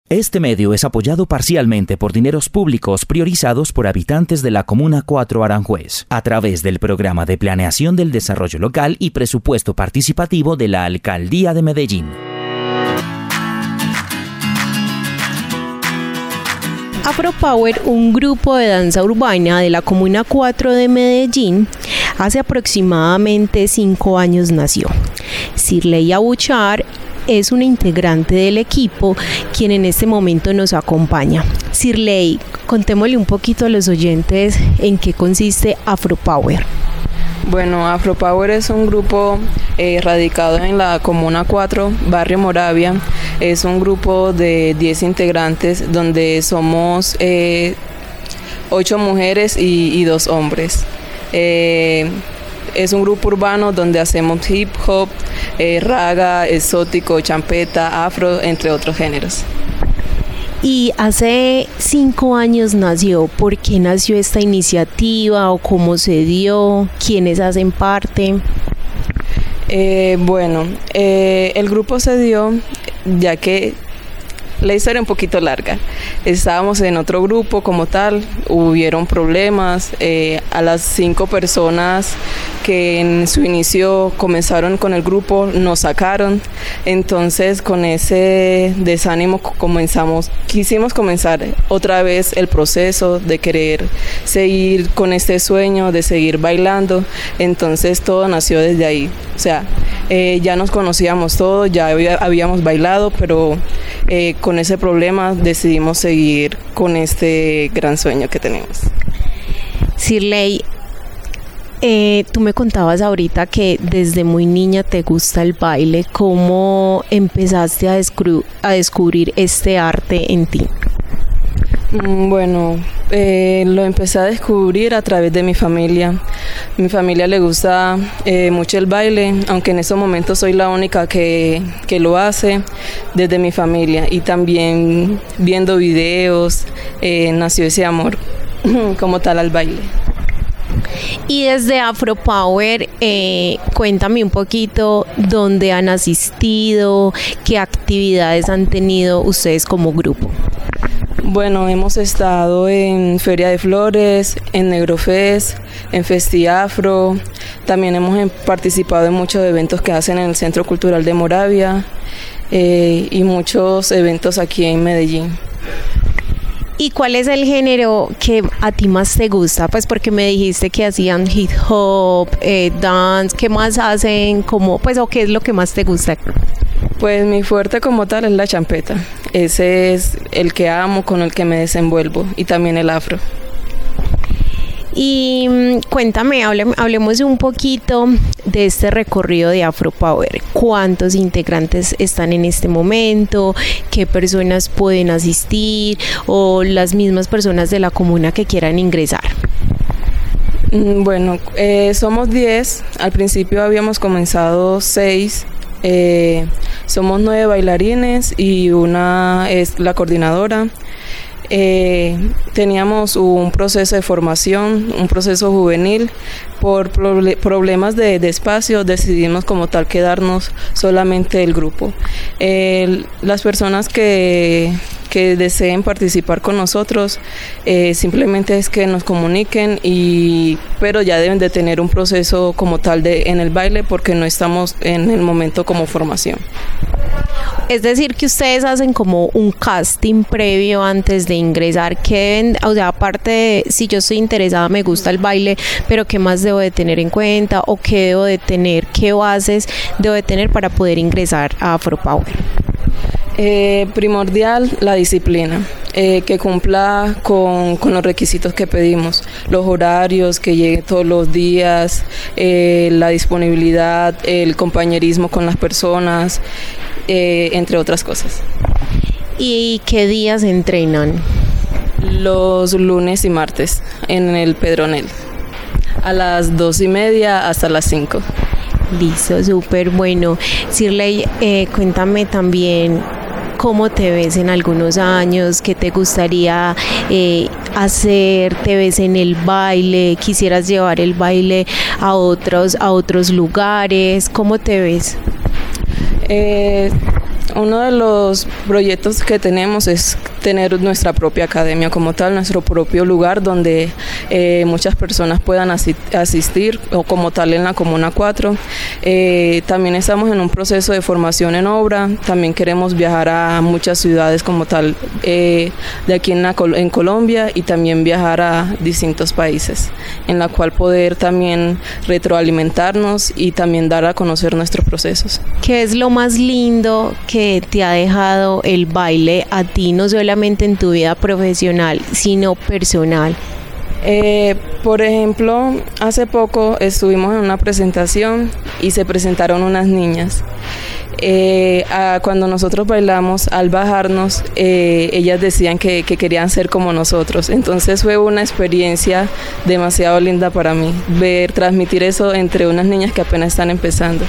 Este medio es apoyado parcialmente por dineros públicos priorizados por habitantes de la Comuna 4 Aranjuez, a través del Programa de Planeación del Desarrollo Local y Presupuesto Participativo de la Alcaldía de Medellín. Afropower, un grupo de danza urbana de la Comuna 4 de Medellín, hace aproximadamente 5 años nació. Sirley Abuchar es una integrante del equipo, quien en este momento nos acompaña. Sirley, contémosle un poquito a los oyentes en qué consiste Afropower. Bueno, Afropower es un grupo radicado en la Comuna 4, Barrio Moravia. Es un grupo de 10 integrantes donde somos 8 mujeres y 2 hombres. Es un grupo urbano donde hacemos hip hop, raga, exótico, champeta, afro, entre otros géneros. Y hace 5 años nació. ¿Por qué nació esta iniciativa o cómo se dio? ¿Quiénes hacen parte? El grupo se dio ya que la historia es un poquito larga. Estábamos en otro grupo como tal, hubieron problemas, a las 5 personas que en su inicio comenzaron con el grupo nos sacaron, entonces con ese desánimo quisimos comenzar otra vez el proceso de querer seguir con este sueño, de seguir bailando, entonces todo nació desde ahí, o sea, ya nos conocíamos todos, ya habíamos bailado, pero con ese problema decidimos seguir con este gran sueño que tenemos. Sirley, tú me contabas ahorita que desde muy niña te gusta el baile. ¿Cómo empezaste a descubrir este arte en ti? Lo empecé a descubrir a través de mi familia. Mi familia le gusta mucho el baile, aunque en estos momentos soy la única que lo hace desde mi familia. Y también viendo videos nació ese amor como tal al baile. Y desde Afropower, cuéntame un poquito dónde han asistido, qué actividades han tenido ustedes como grupo. Bueno, hemos estado en Feria de Flores, en Negrofest, en Festiafro, también hemos participado en muchos eventos que hacen en el Centro Cultural de Moravia y muchos eventos aquí en Medellín. ¿Y cuál es el género que a ti más te gusta? Pues porque me dijiste que hacían hip hop, dance, ¿qué más hacen? ¿O qué es lo que más te gusta? Pues mi fuerte como tal es la champeta. Ese es el que amo, con el que me desenvuelvo, y también el afro. Y cuéntame, hablemos un poquito de este recorrido de Afropower. ¿Cuántos integrantes están en este momento? ¿Qué personas pueden asistir? ¿O las mismas personas de la comuna que quieran ingresar? Somos 10. Al principio habíamos comenzado 6. Somos 9 bailarines y una es la coordinadora. Teníamos un proceso de formación, un proceso juvenil. Por problemas de espacio decidimos como tal quedarnos solamente el grupo. Las personas que deseen participar con nosotros, simplemente es que nos comuniquen, pero ya deben de tener un proceso como tal en el baile, porque no estamos en el momento como formación. Es decir, que ustedes hacen como un casting previo antes de ingresar. Aparte de si yo estoy interesada, me gusta el baile, pero ¿qué más debo de tener en cuenta? ¿O qué debo de tener? ¿Qué bases debo de tener para poder ingresar a Afropower? Primordial la disciplina, que cumpla con los requisitos que pedimos, los horarios, que llegue todos los días, la disponibilidad, el compañerismo con las personas, entre otras cosas. ¿Y qué días entrenan? Los lunes y martes en el Pedronel, a las 2:30 hasta las 5. Listo, súper bueno. Sirley, cuéntame también cómo te ves en algunos años, qué te gustaría hacer, te ves en el baile, quisieras llevar el baile a otros lugares, ¿cómo te ves? Uno de los proyectos que tenemos es tener nuestra propia academia como tal, nuestro propio lugar donde muchas personas puedan asistir o como tal en la Comuna 4. También estamos en un proceso de formación en obra, también queremos viajar a muchas ciudades como tal de aquí en Colombia y también viajar a distintos países, en la cual poder también retroalimentarnos y también dar a conocer nuestros procesos. ¿Qué es lo más lindo que te ha dejado el baile a ti, no solamente en tu vida profesional, sino personal? Por ejemplo, hace poco estuvimos en una presentación y se presentaron unas niñas. Cuando nosotros bailamos, al bajarnos, ellas decían que querían ser como nosotros. Entonces fue una experiencia demasiado linda para mí, transmitir eso entre unas niñas que apenas están empezando.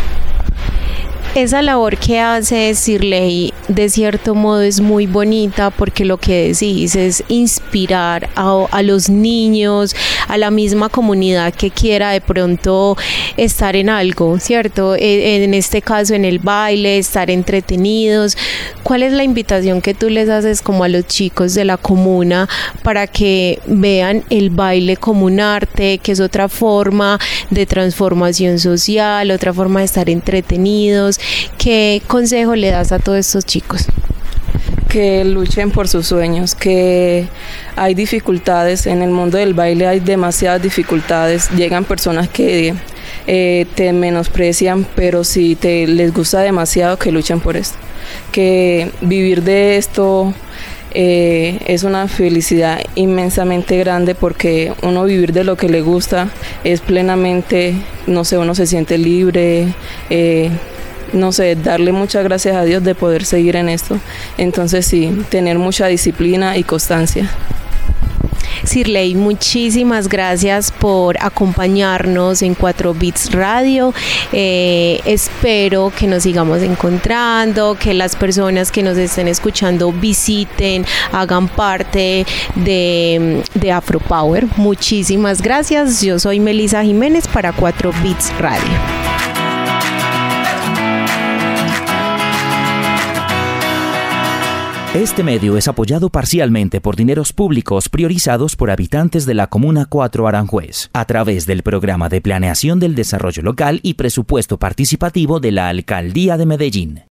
Esa labor que hace Sirley de cierto modo es muy bonita porque lo que decís es inspirar a los niños, a la misma comunidad que quiera de pronto estar en algo, ¿cierto? En este caso en el baile, estar entretenidos. ¿Cuál es la invitación que tú les haces como a los chicos de la comuna para que vean el baile como un arte, que es otra forma de transformación social, otra forma de estar entretenidos? ¿Qué consejo le das a todos estos chicos? Que luchen por sus sueños, que hay dificultades en el mundo del baile, hay demasiadas dificultades, llegan personas que te menosprecian, pero si les gusta demasiado, que luchen por esto, que vivir de esto es una felicidad inmensamente grande, porque uno vivir de lo que le gusta es plenamente, no sé, uno se siente libre, no sé, darle muchas gracias a Dios de poder seguir en esto. Entonces sí, tener mucha disciplina y constancia. Sirley, muchísimas gracias por acompañarnos en 4 Beats Radio. Espero que nos sigamos encontrando, que las personas que nos estén escuchando visiten, hagan parte de Afro Power. Muchísimas gracias. Yo soy Melissa Jiménez para 4 Beats Radio. Este medio es apoyado parcialmente por dineros públicos priorizados por habitantes de la Comuna 4 Aranjuez, a través del Programa de Planeación del Desarrollo Local y Presupuesto Participativo de la Alcaldía de Medellín.